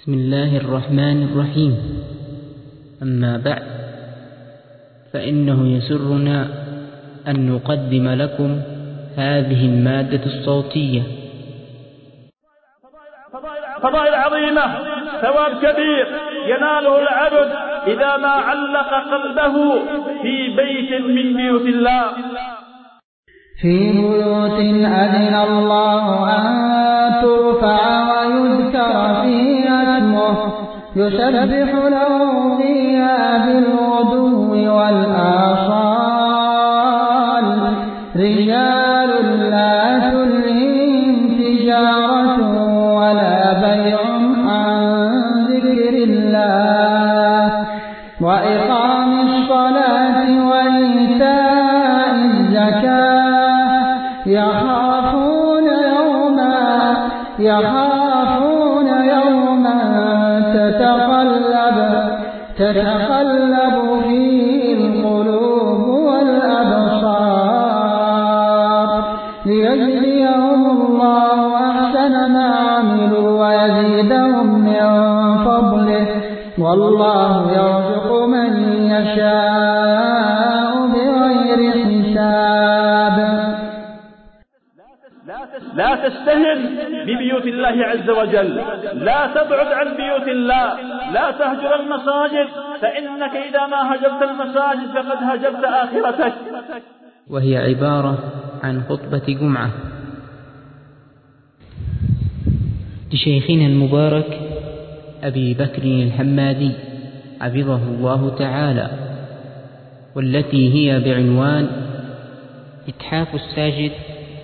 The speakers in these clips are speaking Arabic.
بسم الله الرحمن الرحيم. أما بعد، فإنه يسرنا أن نقدم لكم هذه المادة الصوتية. فضائل عظيمة، ثواب كبير يناله العبد إذا ما علق قلبه في بيت من بيوت الله. في بيوت أذن الله أن ترفع ويذكر فيها اسمه يسبح له فيها بالغدو والآصال رجال لا تلهيهم تجارة ولا بيع عن ذكر الله وإقام الصلاة وإيتاء الزكاة يخافون يوما تتقلب فيه القلوب والأبصار ليجزيهم الله أحسن ما عملوا ويزيدهم من فضله والله يرزق من يشاء بغير حساب. لا تستهن ببيوت الله عز وجل، لا تبعد عن بيوت الله، لا تهجر المساجد، فإنك إذا ما هجرت المساجد فقد هجرت آخرتك. وهي عبارة عن خطبة جمعة لشيخنا المبارك أبي بكر الحمادي حفظه الله تعالى، والتي هي بعنوان إتحاف الساجد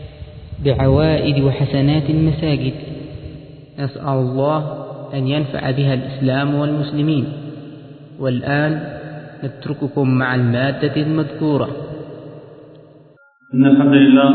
بعوائد وحسنات المساجد. نسأل الله أن ينفع بها الإسلام والمسلمين. والآن نترككم مع المادة المذكورة. إن الحمد لله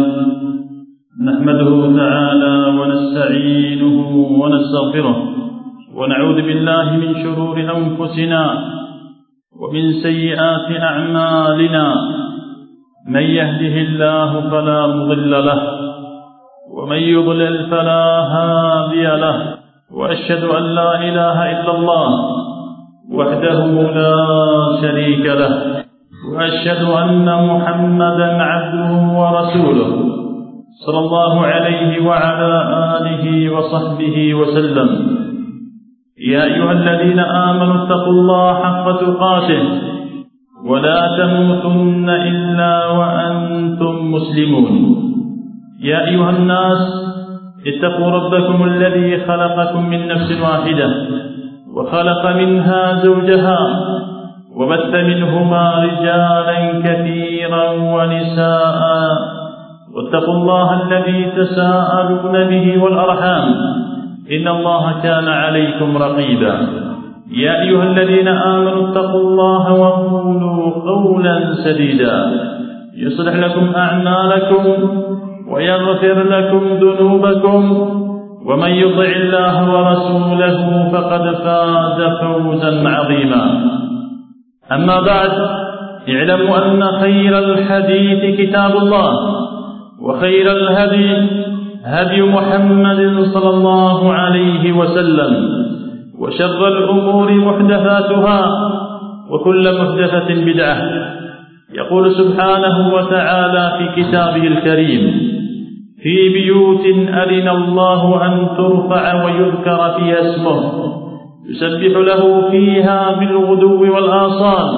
نحمده تعالى ونستعينه ونستغفره ونعوذ بالله من شرور أنفسنا ومن سيئات أعمالنا. من يهده الله فلا مضل له ومن يضلل فلا هادي له، وأشهد أن لا إله إلا الله وحده لا شريك له، وأشهد أن محمدا عبده ورسوله صلى الله عليه وعلى آله وصحبه وسلم. يا أيها الذين آمنوا اتقوا الله حق تقاته ولا تموتن إلا وأنتم مسلمون. يا أيها الناس اتقوا ربكم الذي خلقكم من نفس واحدة وخلق منها زوجها وبث منهما رجالا كثيرا ونساء، واتقوا الله الذي تساءلون به والأرحام إن الله كان عليكم رقيبا. يا أيها الذين آمنوا اتقوا الله وقولوا قولا سديدا يصلح لكم أعمالكم ويغفر لكم ذنوبكم، ومن يطع الله ورسوله فقد فاز فوزا عظيما. أما بعد، اعلموا أن خير الحديث كتاب الله، وخير الهدي هدي محمد صلى الله عليه وسلم، وشر الأمور محدثاتها وكل محدثة بدعة. يقول سبحانه وتعالى في كتابه الكريم: في بيوت أذن الله أن ترفع ويذكر فيها اسمه يسبح له فيها بالغدو والآصال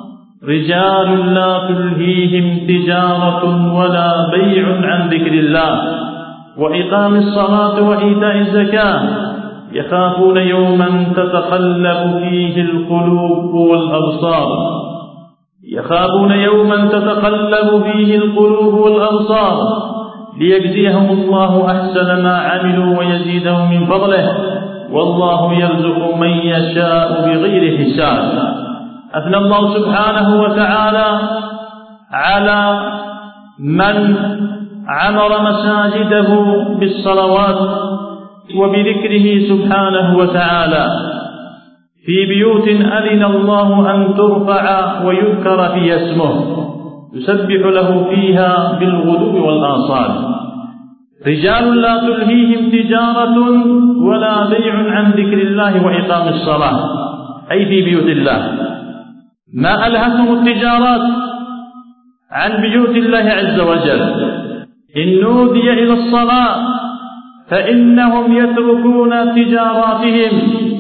رجال لا تلهيهم تجارة ولا بيع عن ذكر الله وإقام الصلاة وإيتاء الزكاة يخافون يوما تتقلب فيه القلوب والأبصار. يخافون يوما تتقلب فيه القلوب والأبصار ليجزيهم الله أحسن ما عملوا ويزيدهم من فضله والله يرزق من يشاء بغير حساب. أثنى الله سبحانه وتعالى على من عمر مساجده بالصلوات وبذكره سبحانه وتعالى. في بيوت أذن الله أن ترفع ويذكر فيها اسمه يسبح له فيها بالغدو والآصال رجال لا تلهيهم تجارة ولا بيع عن ذكر الله وإقام الصلاة، أي في بيوت الله. ما ألهتهم التجارات عن بيوت الله عز وجل. إن نودي إلى الصلاة فإنهم يتركون تجاراتهم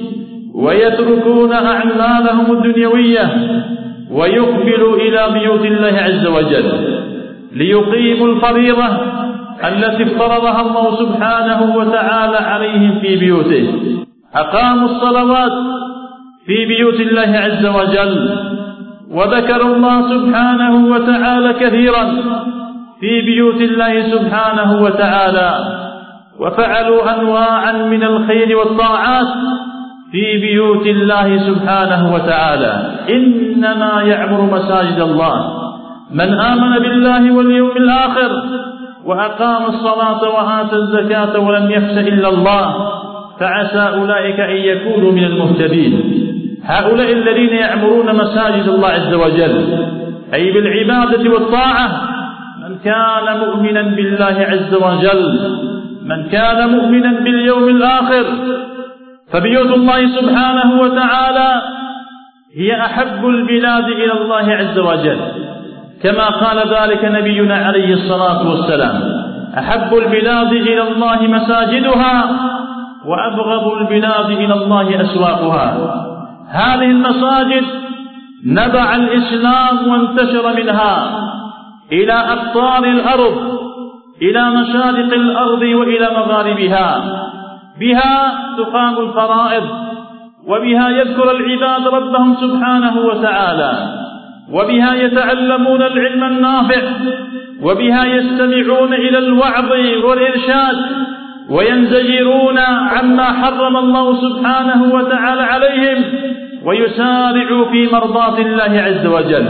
ويتركون أعمالهم الدنيوية ويقبلوا إلى بيوت الله عز وجل ليقيموا الفريضة التي افترضها الله سبحانه وتعالى عليهم في بيوته. أقاموا الصلوات في بيوت الله عز وجل، وذكروا الله سبحانه وتعالى كثيرا في بيوت الله سبحانه وتعالى، وفعلوا أنواعا من الخير والطاعات في بيوت الله سبحانه وتعالى. إنما يعمر مساجد الله من آمن بالله واليوم الآخر وأقام الصلاة وآتى الزكاة ولم يخش إلا الله، فعسى أولئك أن يكونوا من المهتدين. هؤلاء الذين يعمرون مساجد الله عز وجل أي بالعبادة والطاعة من كان مؤمنا بالله عز وجل، من كان مؤمنا باليوم الآخر، فبيوت الله سبحانه وتعالى هي أحب البلاد إلى الله عز وجل، كما قال ذلك نبينا عليه الصلاة والسلام: أحب البلاد إلى الله مساجدها وأبغض البلاد إلى الله أسواقها. هذه المساجد نبع الإسلام وانتشر منها إلى أقطار الأرض، إلى مشارق الأرض وإلى مغاربها. بها تقام الفرائض، وبها يذكر العباد ربهم سبحانه وتعالى، وبها يتعلمون العلم النافع، وبها يستمعون إلى الوعظ والإرشاد وينزجرون عما حرم الله سبحانه وتعالى عليهم، ويسارعوا في مرضاة الله عز وجل.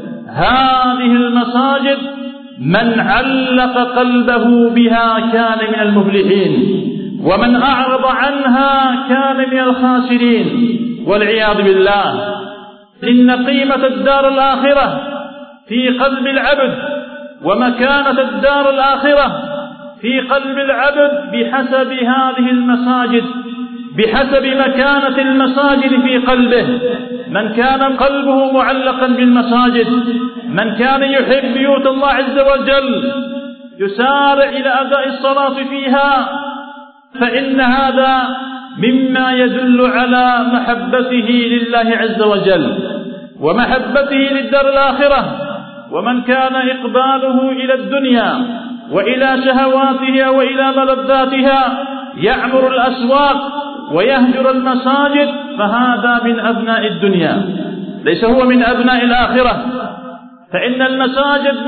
هذه المساجد من علق قلبه بها كان من المفلحين، ومن أعرض عنها كان من الخاسرين والعياذ بالله. إن قيمة الدار الآخرة في قلب العبد ومكانة الدار الآخرة في قلب العبد بحسب هذه المساجد، بحسب مكانة المساجد في قلبه. من كان قلبه معلقا بالمساجد، من كان يحب بيوت الله عز وجل يسارع إلى أداء الصلاة فيها، فإن هذا مما يدل على محبته لله عز وجل ومحبته للدار الآخرة. ومن كان إقباله إلى الدنيا وإلى شهواتها وإلى ملذاتها يعمر الأسواق ويهجر المساجد، فهذا من أبناء الدنيا، ليس هو من أبناء الآخرة. فإن المساجد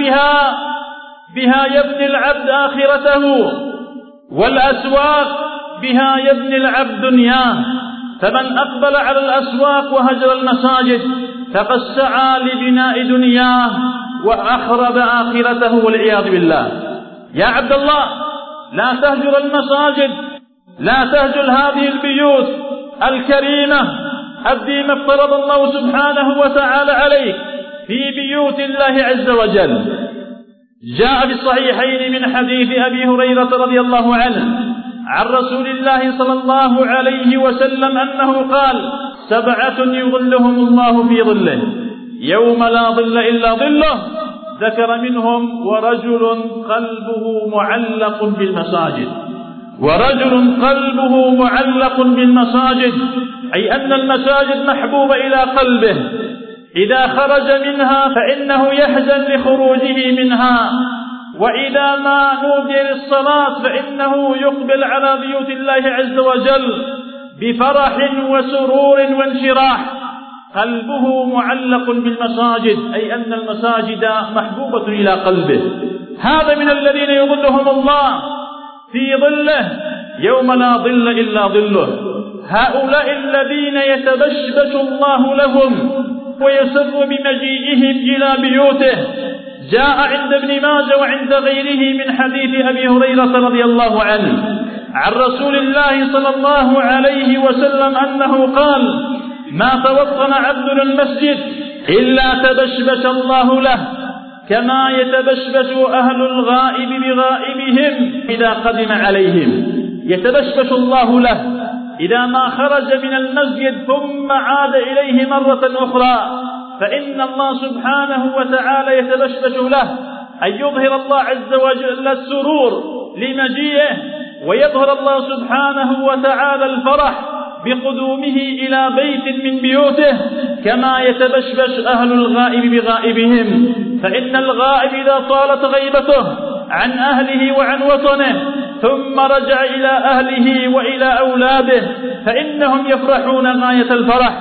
بها يبني العبد آخرته، والأسواق بها يبني العبد دنياه. فمن أقبل على الأسواق وهجر المساجد فقد سعى لبناء دنياه وأخرب آخرته والعياذ بالله. يا عبد الله، لا تهجر المساجد، لا تهجر هذه البيوت الكريمة التي ما افترض الله سبحانه وتعالى عليك في بيوت الله عز وجل. جاء في الصحيحين من حديث أبي هريرة رضي الله عنه عن رسول الله صلى الله عليه وسلم أنه قال: 7 يظلهم الله في ظله يوم لا ظل إلا ظله. ذكر منهم: ورجل قلبه معلق بالمساجد. ورجل قلبه معلق بالمساجد، أي أن المساجد محبوبة إلى قلبه، إذا خرج منها فإنه يحزن لخروجه منها، وإذا ما نودي للصلاة فإنه يقبل على بيوت الله عز وجل بفرح وسرور وانشراح. قلبه معلق بالمساجد، أي أن المساجد محبوبة إلى قلبه. هذا من الذين يظلهم الله في ظله يوم لا ظل إلا ظله. هؤلاء الذين يتبشبش الله لهم ويسر بمجيئهم إلى بيوته. جاء عند ابن ماجه وعند غيره من حديث أبي هريرة رضي الله عنه عن رسول الله صلى الله عليه وسلم أنه قال: ما توطن عبد المسجد إلا تبشبش الله له كما يتبشبش أهل الغائب بغائبهم إذا قدم عليهم. يتبشبش الله له إذا ما خرج من المسجد ثم عاد إليه مرة أخرى، فإن الله سبحانه وتعالى يتبشبش له أن يظهر الله عز وجل السرور لمجيئه، ويظهر الله سبحانه وتعالى الفرح بقدومه إلى بيت من بيوته، كما يتبشبش أهل الغائب بغائبهم. فإن الغائب إذا طالت غيبته عن أهله وعن وطنه ثم رجع إلى أهله وإلى أولاده فإنهم يفرحون غاية الفرح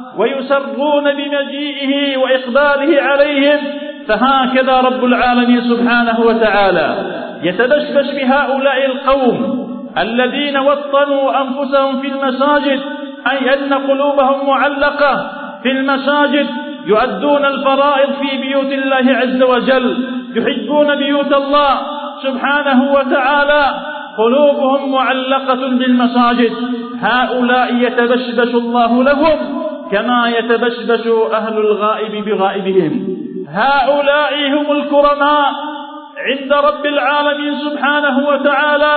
ويسرون بمجيئه وإقباله عليهم. فهكذا رب العالمين سبحانه وتعالى يتبشبش بهؤلاء القوم الذين وطنوا أنفسهم في المساجد، أي أن قلوبهم معلقة في المساجد، يؤدون الفرائض في بيوت الله عز وجل، يحبون بيوت الله سبحانه وتعالى، قلوبهم معلقة بالمساجد. هؤلاء يتبشبش الله لهم كما يتبشبش أهل الغائب بغائبهم. هؤلاء هم الكرماء عند رب العالمين سبحانه وتعالى،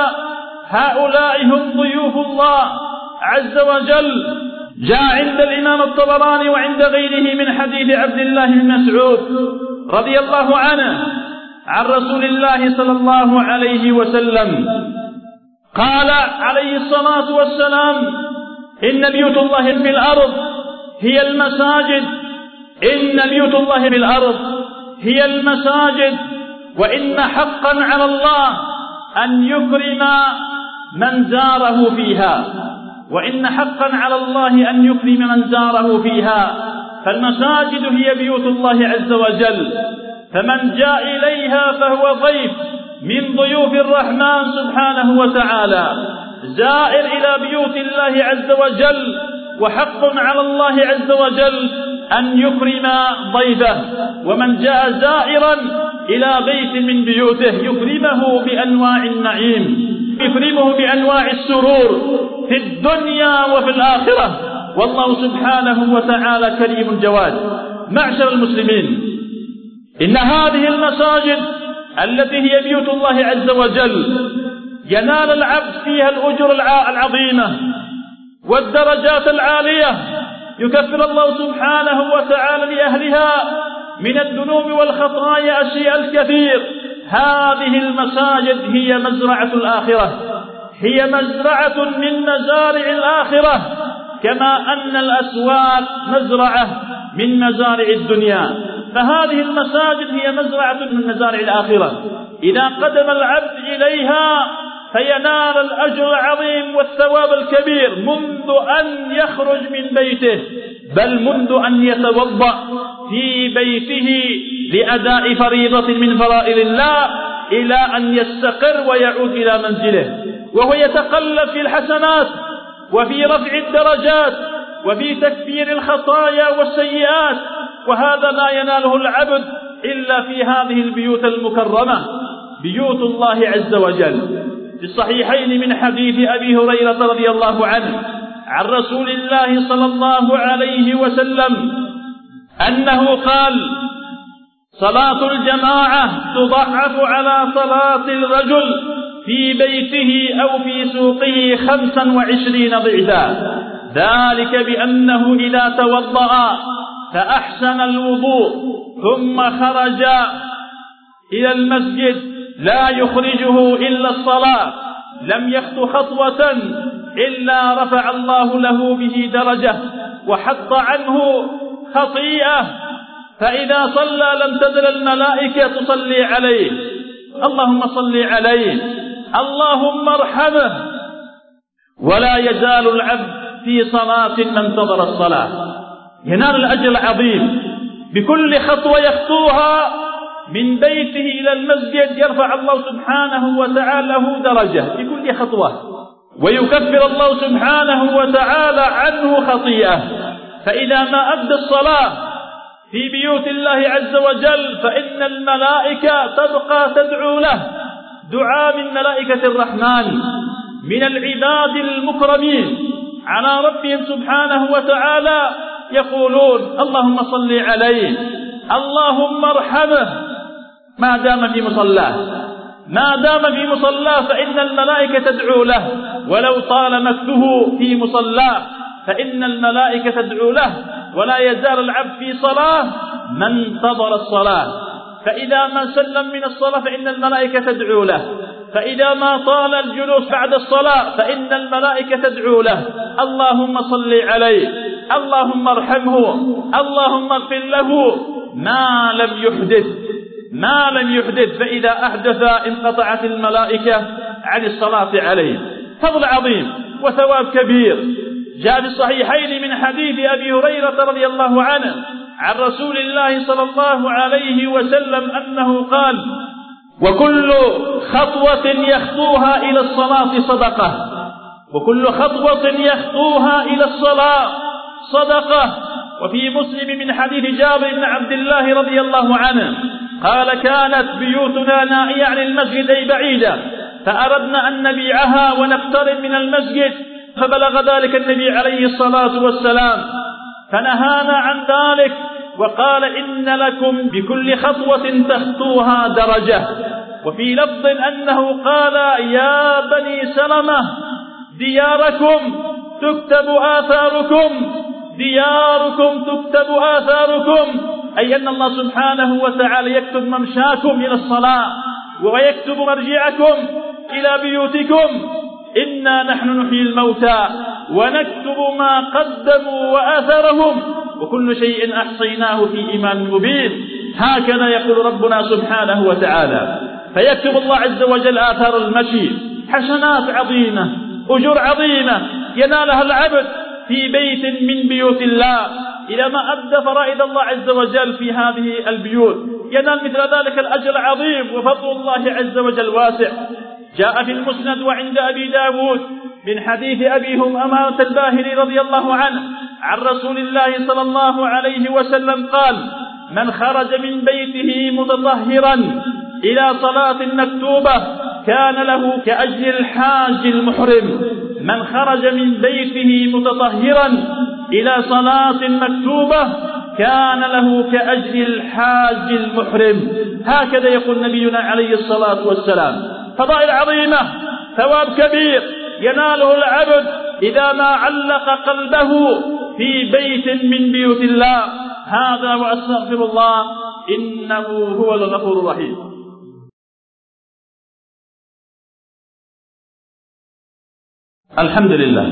هؤلاء هم ضيوف الله عز وجل. جاء عند الإمام الطبراني وعند غيره من حديث عبد الله بن مسعود رضي الله عنه عن رسول الله صلى الله عليه وسلم قال عليه الصلاة والسلام: إن بيوت الله في الأرض هي المساجد، إن بيوت الله في الأرض هي المساجد، وإن حقا على الله أن يكرم من زاره فيها، وإن حقا على الله أن يكرم من زاره فيها. فالمساجد هي بيوت الله عز وجل، فمن جاء إليها فهو ضيف من ضيوف الرحمن سبحانه وتعالى، زائر إلى بيوت الله عز وجل، وحق على الله عز وجل أن يكرم ضيفه. ومن جاء زائرا إلى بيت من بيوته يكرمه بأنواع النعيم، يكرمه بأنواع السرور في الدنيا وفي الآخرة، والله سبحانه وتعالى كريم جواد. معشر المسلمين، إن هذه المساجد التي هي بيوت الله عز وجل ينال العبد فيها الأجر العظيمة والدرجات العالية، يكفر الله سبحانه وتعالى لأهلها من الذنوب والخطايا الشيء الكثير. هذه المساجد هي مزرعة الآخرة، هي مزرعة من مزارع الآخرة، كما أن الأسواق مزرعة من مزارع الدنيا، فهذه المساجد هي مزرعة من مزارع الآخرة. إذا قدم العبد إليها فينال الأجر العظيم والثواب الكبير منذ أن يخرج من بيته، بل منذ أن يتوضأ في بيته لأداء فريضة من فرائض الله إلى أن يستقر ويعود إلى منزله، وهو يتقلب في الحسنات وفي رفع الدرجات وفي تكفير الخطايا والسيئات. وهذا ما يناله العبد إلا في هذه البيوت المكرمة، بيوت الله عز وجل. في الصحيحين من حديث أبي هريرة رضي الله عنه عن رسول الله صلى الله عليه وسلم أنه قال: صلاة الجماعة تضعف على صلاة الرجل في بيته أو في سوقه 25 ضعفا، ذلك بأنه إذا توضأ فأحسن الوضوء ثم خرج إلى المسجد لا يخرجه إلا الصلاة لم يخطو خطوة إلا رفع الله له به درجة وحط عنه خطيئة، فإذا صلى لم تزل الملائكة تصلي عليه: اللهم صل عليه، اللهم ارحمه. ولا يزال العبد في صلاة ما انتظر الصلاة، ينال الأجر العظيم بكل خطوة يخطوها من بيته إلى المسجد، يرفع الله سبحانه وتعالى له درجة بكل خطوة، ويكفر الله سبحانه وتعالى عنه خطيئة. فإذا ما أدى الصلاة في بيوت الله عز وجل فإن الملائكة تبقى تدعو له دعاء من ملائكة الرحمن، من العباد المكرمين على ربهم سبحانه وتعالى، يقولون: اللهم صل عليه، اللهم ارحمه، ما دام في مصلاه، ما دام في مصلاه فإن الملائكة تدعو له، ولو طال مكثه في مصلاه فإن الملائكة تدعو له. ولا يزال العبد في صلاة ما انتظر الصلاة، فإذا ما سلم من الصلاة فإن الملائكة تدعو له، فإذا ما طال الجلوس بعد الصلاة فإن الملائكة تدعو له: اللهم صل عليه، اللهم ارحمه، اللهم اغفر له، ما لم يحدث، فإذا أحدث انقطعت الملائكة عن الصلاة عليه. فضل عظيم وثواب كبير. جاء في الصحيحين من حديث أبي هريرة رضي الله عنه عن رسول الله صلى الله عليه وسلم أنه قال: وكل خطوة يخطوها إلى الصلاة صدقة، وكل خطوة يخطوها إلى الصلاة صدقة. وفي مسلم من حديث جابر بن عبد الله رضي الله عنه قال: كانت بيوتنا نائية عن المسجد أي بعيدة، فأردنا أن نبيعها ونقترب من المسجد، فبلغ ذلك النبي عليه الصلاة والسلام فنهانا عن ذلك، وقال: إن لكم بكل خطوة تخطوها درجة. وفي لفظ أنه قال: يا بني سلمة دياركم تكتب آثاركم، دياركم تكتب آثاركم، أي أن الله سبحانه وتعالى يكتب ممشاكم إلى الصلاة ويكتب مرجعكم إلى بيوتكم. إنا نحن نحيي الموتى ونكتب ما قدموا وآثارهم وكل شيء أحصيناه في إمام مبين. هكذا يقول ربنا سبحانه وتعالى. فيكتب الله عز وجل آثار المشي، حسنات عظيمة، أجور عظيمة ينالها العبد في بيت من بيوت الله. إذا ما أدى فرائض الله عز وجل في هذه البيوت ينال مثل ذلك الأجر العظيم، وفضل الله عز وجل واسع. جاء في المسند وعند أبي داود من حديث أبي أمامة الباهلي رضي الله عنه عن رسول الله صلى الله عليه وسلم قال: من خرج من بيته متطهرا إلى صلاة مكتوبة كان له كأجر الحاج المحرم. من خرج من بيته متطهرا إلى صلاة مكتوبة كان له كأجر الحاج المحرم. هكذا يقول نبينا عليه الصلاة والسلام. فضائل عظيمة، ثواب كبير يناله العبد إذا ما علق قلبه في بيت من بيوت الله. هذا وأستغفر الله إنه هو الغفور الرحيم. الحمد لله،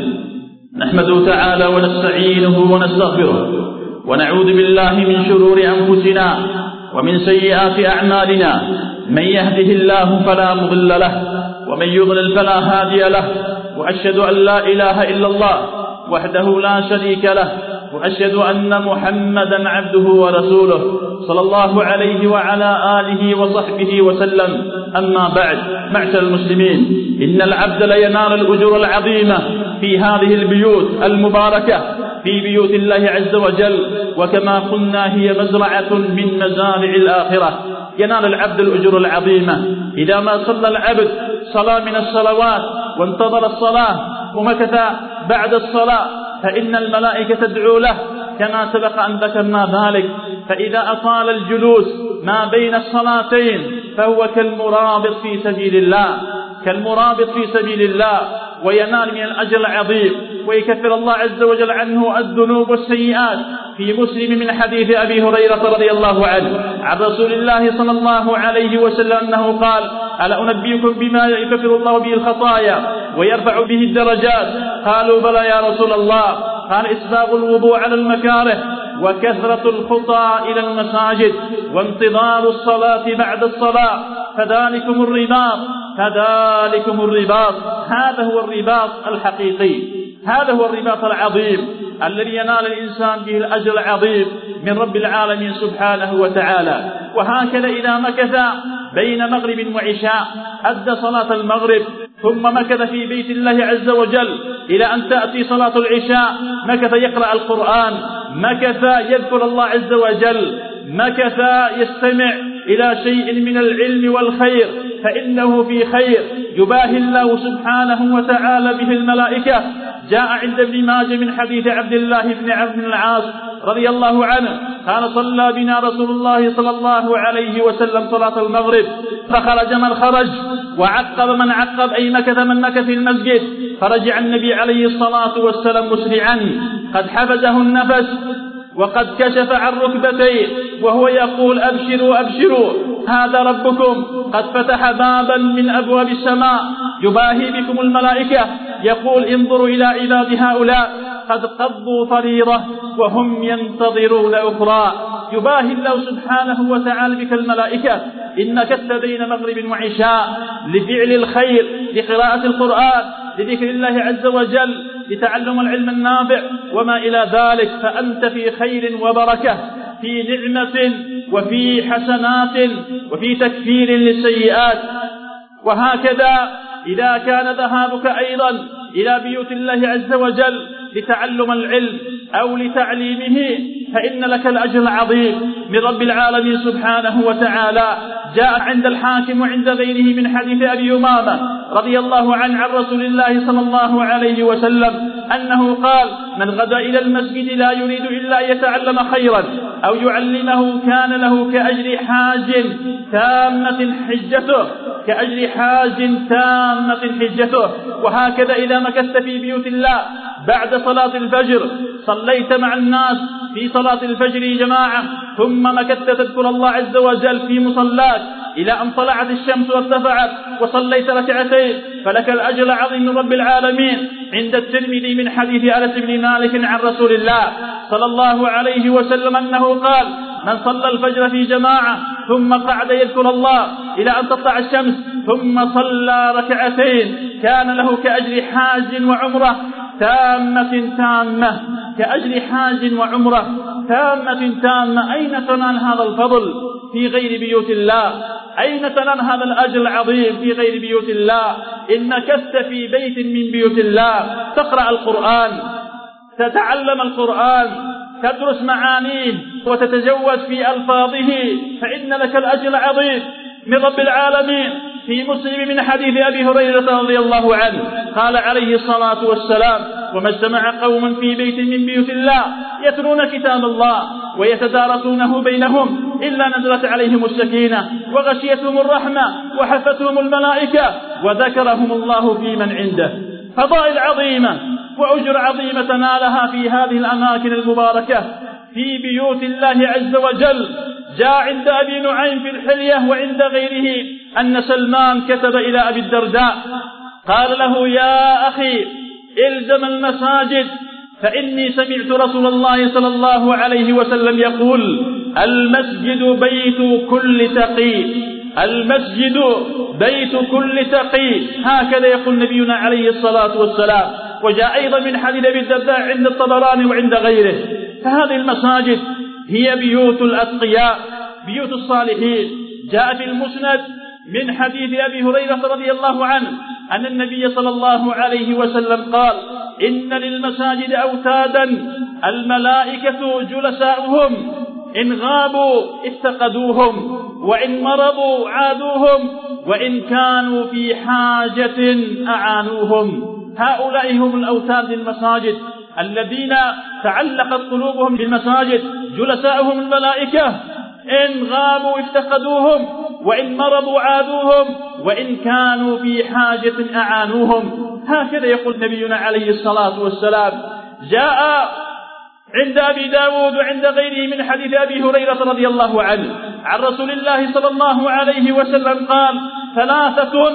نحمده تعالى ونستعينه ونستغفره، ونعوذ بالله من شرور أنفسنا ومن سيئات أعمالنا. من يهده الله فلا مضل له، ومن يضلل فلا هادي له. وأشهد أن لا إله إلا الله وحده لا شريك له، وأشهد أن محمدا عبده ورسوله صلى الله عليه وعلى آله وصحبه وسلم. أما بعد، معشر المسلمين، إن العبد لينال الأجور العظيمة في هذه البيوت المباركة، في بيوت الله عز وجل، وكما قلنا هي مزرعة من مزارع الآخرة. ينال العبد الأجور العظيمة إذا ما صلى العبد صلاة من الصلوات وانتظر الصلاة ومكث بعد الصلاة، فإن الملائكة تدعو له كما سبق أن ذكرنا ذلك. فإذا أطال الجلوس ما بين الصلاتين فهو كالمرابط في سبيل الله، كالمرابط في سبيل الله، وينال من الأجر العظيم، ويكفر الله عز وجل عنه الذنوب والسيئات. في مسلم من حديث أبي هريرة رضي الله عنه عن رسول الله صلى الله عليه وسلم أنه قال: ألا أنبئكم بما يكفر الله به الخطايا ويرفع به الدرجات؟ قالوا: بلى يا رسول الله. قال: إسباغ الوضوء على المكاره، وكثرة الخطى إلى المساجد، وانتظار الصلاة بعد الصلاة، فذلكم الرباط، فذلكم الرباط. هذا هو الرباط الحقيقي، هذا هو الرباط العظيم الذي ينال الإنسان به الأجر العظيم من رب العالمين سبحانه وتعالى. وهكذا إذا مكث بين مغرب وعشاء أدى صلاة المغرب، ثم مكث في بيت الله عز وجل إلى أن تأتي صلاة العشاء، مكث يقرأ القرآن، مكث يذكر الله عز وجل، مكث يستمع إلى شيء من العلم والخير، فإنه في خير يباهي الله سبحانه وتعالى به الملائكة. جاء عند ابن ماجه من حديث عبد الله بن عمرو بن العاص رضي الله عنه قال صلى بنا رسول الله صلى الله عليه وسلم صلاة المغرب فخرج من خرج وعقب من عقب أي مكث من مكث في المسجد، فرجع النبي عليه الصلاة والسلام مسرعا قد حفزه النفس وقد كشف عن ركبتيه وهو يقول أبشروا أبشروا هذا ربكم قد فتح بابا من أبواب السماء يباهي بكم الملائكة، يقول انظروا إلى عباد هؤلاء قد قضوا فريضة وهم ينتظرون أخرى. يباهي الله سبحانه وتعالى بك الملائكة إن كث بين مغرب وعشاء لفعل الخير، لقراءة القرآن، لذكر الله عز وجل، لتعلم العلم النافع وما إلى ذلك، فأنت في خير وبركة، في نعمة وفي حسنات وفي تكفير للسيئات. وهكذا إذا كان ذهابك أيضا إلى بيوت الله عز وجل لتعلم العلم أو لتعليمه فإن لك الأجر العظيم من رب العالمين سبحانه وتعالى. جاء عند الحاكم وعند غيره من حديث أبي أمامة رضي الله عنه عن رسول الله صلى الله عليه وسلم أنه قال: من غدا إلى المسجد لا يريد إلا أن يتعلم خيرا أو يعلمه كان له كأجر حاج تامة حجته، كأجر حاج تامة حجته. وهكذا إذا مكثت في بيوت الله بعد صلاة الفجر صليت مع الناس في صلاة الفجر جماعة ثم مكثت تذكر الله عز وجل في مصلاك إلى أن طلعت الشمس وارتفعت وصليت ركعتين فلك الأجر العظيم من رب العالمين. عند الترمذي من حديث أنس بن مالك عن رسول الله صلى الله عليه وسلم أنه قال: من صلى الفجر في جماعة ثم قعد يذكر الله إلى أن تطلع الشمس ثم صلى ركعتين كان له كأجر حاج وعمرة تامة، كأجر حاج وعمرة تامة. أين تنال هذا الفضل في غير بيوت الله؟ أين تنال هذا الأجر العظيم في غير بيوت الله؟ إن مكثت في بيت من بيوت الله تقرأ القرآن، تتعلم القرآن، تدرس معانيه وتتجود في ألفاظه فإن لك الأجر العظيم من رب العالمين. في مسلم من حديث أبي هريرة رضي الله عنه قال عليه الصلاة والسلام: وما اجتمع قوم في بيت من بيوت الله يتلون كتاب الله ويتدارسونه بينهم إلا نزلت عليهم السكينة وغشيتهم الرحمة وحفتهم الملائكة وذكرهم الله في من عنده. فضائل عظيمة وأجر عظيمة تنالها في هذه الأماكن المباركة في بيوت الله عز وجل. جاء عند أبي نعيم في الحلية وعند غيره أن سلمان كتب إلى أبي الدرداء قال له: يا أخي إلزم المساجد فإني سمعت رسول الله صلى الله عليه وسلم يقول: المسجد بيت كل تقي، المسجد بيت كل تقي. هكذا يقول نبينا عليه الصلاة والسلام. وجاء أيضا من حديث أبي الدرداء عند الطبراني وعند غيره. فهذه المساجد هي بيوت الأتقياء، بيوت الصالحين. جاء في المسند من حديث أبي هريرة رضي الله عنه أن النبي صلى الله عليه وسلم قال: إن للمساجد أوتادا الملائكة جلساؤهم إن غابوا افتقدوهم وإن مرضوا عادوهم وإن كانوا في حاجة أعانوهم. هؤلاء هم الأوتاد للمساجد الذين تعلقت قلوبهم بالمساجد، جلساؤهم الملائكة إن غابوا افتقدوهم وإن مرضوا عادوهم وإن كانوا في حاجة أعانوهم. هكذا يقول نبينا عليه الصلاة والسلام. جاء عند أبي داود وعند غيره من حديث أبي هريرة رضي الله عنه عن رسول الله صلى الله عليه وسلم قال: ثلاثة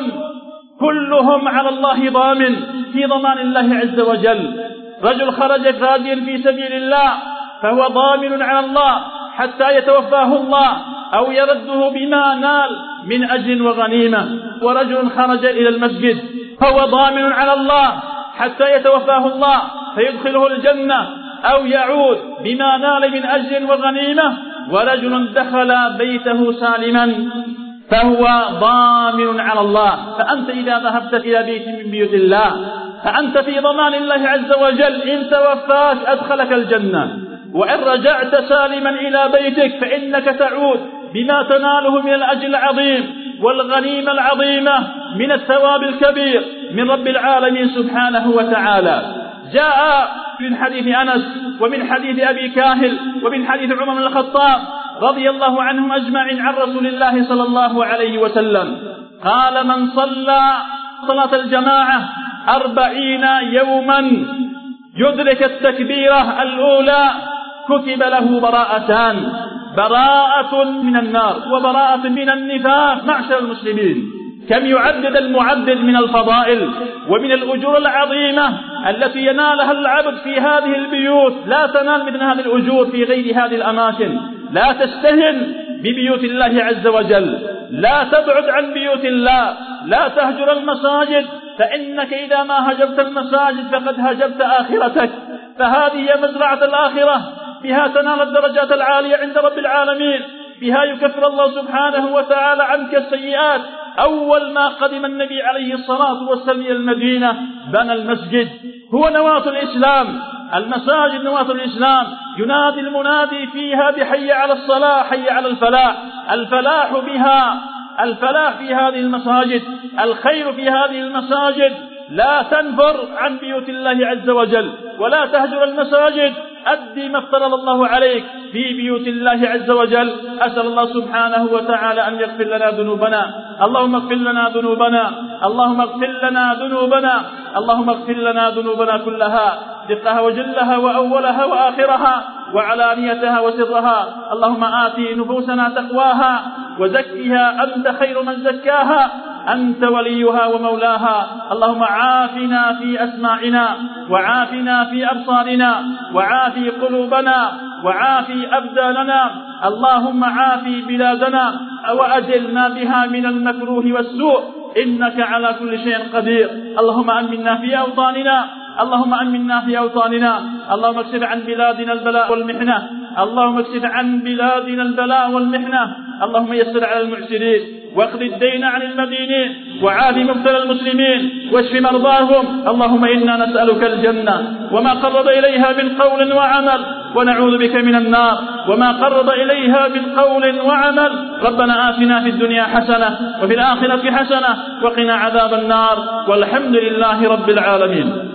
كلهم على الله ضامن في ضمان الله عز وجل: رجل خرج غازيا في سبيل الله فهو ضامن على الله حتى يتوفاه الله أو يرده بما نال من أجر وغنيمة. ورجل خرج إلى المسجد فهو ضامن على الله حتى يتوفاه الله فيدخله الجنة أو يعود بما نال من أجر وغنيمة. ورجل دخل بيته سالما فهو ضامن على الله. فأنت إذا ذهبت إلى بيت من بيوت الله فأنت في ضمان الله عز وجل، إن توفاك أدخلك الجنة، وإن رجعت سالما إلى بيتك فإنك تعود بما تناله من الأجر العظيم والغنيمة العظيمة من الثواب الكبير من رب العالمين سبحانه وتعالى. جاء من حديث أنس ومن حديث أبي كاهل ومن حديث عمر بن الخطاب رضي الله عنهم أجمعين عن رسول الله صلى الله عليه وسلم قال: من صلى صلاة الجماعة 40 يوما يدرك التكبيرة الأولى كتب له براءتان: براءة من النار وبراءة من النفاق. معشر المسلمين، كم يعدد المعدد من الفضائل ومن الأجور العظيمة التي ينالها العبد في هذه البيوت، لا تنال مثل هذه الأجور في غير هذه الأماكن. لا تستهن ببيوت الله عز وجل، لا تبعد عن بيوت الله، لا تهجر المساجد، فإنك إذا ما هجرت المساجد فقد هجرت آخرتك. فهذه هي مزرعة الآخرة، بها تنال الدرجات العالية عند رب العالمين، بها يكفر الله سبحانه وتعالى عنك السيئات. أول ما قدم النبي عليه الصلاة والسلام إلى المدينة بنى المسجد، هو نواة الإسلام. المساجد نواة الإسلام، ينادي المنادي فيها بحي على الصلاة، حي على الفلاح. الفلاح بها، الفلاح في هذه المساجد، الخير في هذه المساجد. لا تنفر عن بيوت الله عز وجل ولا تهجر المساجد، أدي ما افترض الله عليك في بيوت الله عز وجل. أسأل الله سبحانه وتعالى أن يغفر لنا ذنوبنا. اللهم اغفر لنا ذنوبنا، اللهم اغفر لنا ذنوبنا، اللهم اغفر لنا ذنوبنا كلها، دقها وجلها وأولها وآخرها وعلانيتها وسرها. اللهم آت نفوسنا تقواها وزكها أنت خير من زكاها، أنت وليها ومولاها. اللهم عافنا في أسماعنا وعافنا في أبصارنا وعافي قلوبنا وعافي أبداننا. اللهم عافي بلادنا وأجل ما بها من المكروه والسوء، إنك على كل شيء قدير. اللهم أمنا في أوطاننا، اللهم أمنا في أوطاننا. اللهم اكشف عن بلادنا البلاء والمحنة، اللهم اكشف عن بلادنا البلاء والمحنة. اللهم يسر على المعسرين واقض الدين عن المدينين وعاف مبتلى المسلمين واشف مرضاهم. اللهم إنا نسألك الجنة وما قرب إليها من قول وعمل، ونعوذ بك من النار وما قرب إليها من قول وعمل. ربنا آتنا في الدنيا حسنة وفي الآخرة حسنة وقنا عذاب النار، والحمد لله رب العالمين.